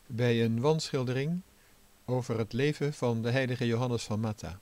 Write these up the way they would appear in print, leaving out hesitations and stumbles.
bij een wandschildering over het leven van de heilige Johannes van Matha.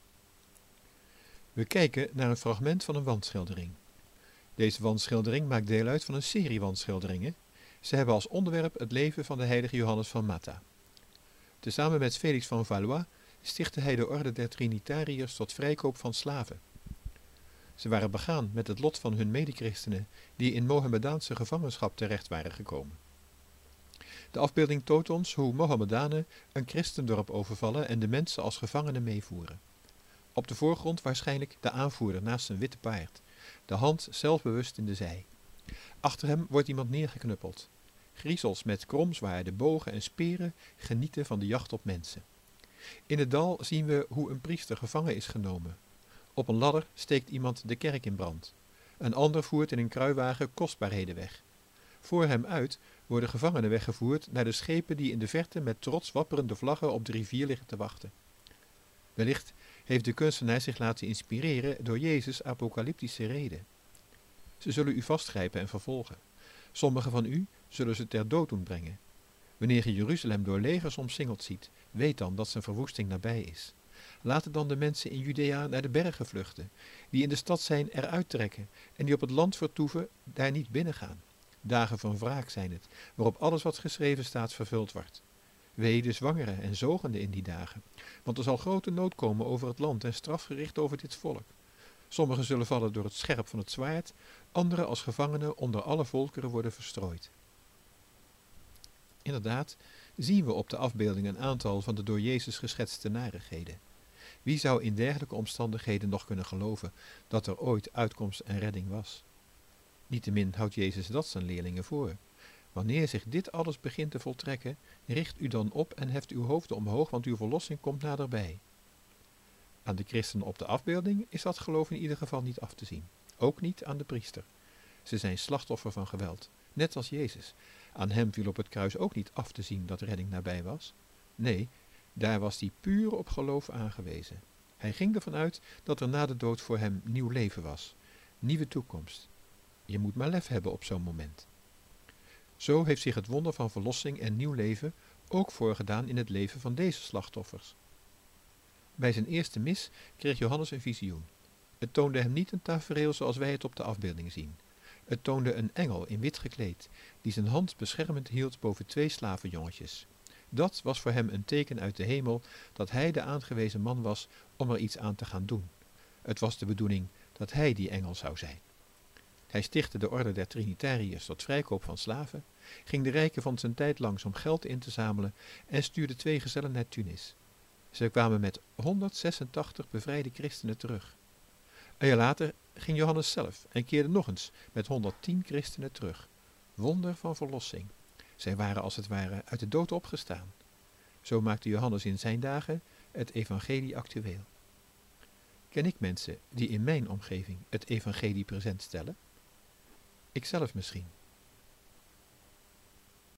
We kijken naar een fragment van een wandschildering. Deze wandschildering maakt deel uit van een serie wandschilderingen. Ze hebben als onderwerp het leven van de heilige Johannes van Matha. Tezamen met Felix van Valois stichtte hij de orde der Trinitariërs tot vrijkoop van slaven. Ze waren begaan met het lot van hun medechristenen die in Mohammedaanse gevangenschap terecht waren gekomen. De afbeelding toont ons hoe Mohammedanen een christendorp overvallen en de mensen als gevangenen meevoeren. Op de voorgrond waarschijnlijk de aanvoerder naast een witte paard, de hand zelfbewust in de zij. Achter hem wordt iemand neergeknuppeld. Griezels met kromzwaarden, bogen en speren genieten van de jacht op mensen. In het dal zien we hoe een priester gevangen is genomen. Op een ladder steekt iemand de kerk in brand. Een ander voert in een kruiwagen kostbaarheden weg. Voor hem uit worden gevangenen weggevoerd naar de schepen die in de verte met trots wapperende vlaggen op de rivier liggen te wachten. Wellicht heeft de kunstenaar zich laten inspireren door Jezus' apocalyptische reden. Ze zullen u vastgrijpen en vervolgen. Sommigen van u zullen ze ter dood doen brengen. Wanneer je Jeruzalem door legers omsingeld ziet, weet dan dat zijn verwoesting nabij is. Laten dan de mensen in Judea naar de bergen vluchten, die in de stad zijn eruit trekken en die op het land vertoeven daar niet binnengaan. Dagen van wraak zijn het, waarop alles wat geschreven staat vervuld wordt. Wee de zwangeren en zogenden in die dagen, want er zal grote nood komen over het land en straf gericht over dit volk. Sommigen zullen vallen door het scherp van het zwaard, anderen als gevangenen onder alle volkeren worden verstrooid. Inderdaad, zien we op de afbeelding een aantal van de door Jezus geschetste narigheden. Wie zou in dergelijke omstandigheden nog kunnen geloven dat er ooit uitkomst en redding was? Niettemin houdt Jezus dat zijn leerlingen voor. Wanneer zich dit alles begint te voltrekken, richt u dan op en heft uw hoofden omhoog, want uw verlossing komt naderbij. Aan de christenen op de afbeelding is dat geloof in ieder geval niet af te zien. Ook niet aan de priester. Ze zijn slachtoffer van geweld, net als Jezus. Aan hem viel op het kruis ook niet af te zien dat redding nabij was. Nee, daar was hij puur op geloof aangewezen. Hij ging ervan uit dat er na de dood voor hem nieuw leven was, nieuwe toekomst. Je moet maar lef hebben op zo'n moment. Zo heeft zich het wonder van verlossing en nieuw leven ook voorgedaan in het leven van deze slachtoffers. Bij zijn eerste mis kreeg Johannes een visioen. Het toonde hem niet een tafereel zoals wij het op de afbeelding zien. Het toonde een engel in wit gekleed, die zijn hand beschermend hield boven 2 slavenjongetjes. Dat was voor hem een teken uit de hemel dat hij de aangewezen man was om er iets aan te gaan doen. Het was de bedoeling dat hij die engel zou zijn. Hij stichtte de orde der Trinitariërs tot vrijkoop van slaven, ging de rijken van zijn tijd langs om geld in te zamelen en stuurde 2 gezellen naar Tunis. Ze kwamen met 186 bevrijde christenen terug. Een jaar later ging Johannes zelf en keerde nog eens met 110 christenen terug. Wonder van verlossing. Zij waren als het ware uit de dood opgestaan. Zo maakte Johannes in zijn dagen het evangelie actueel. Ken ik mensen die in mijn omgeving het evangelie present stellen? Ikzelf misschien.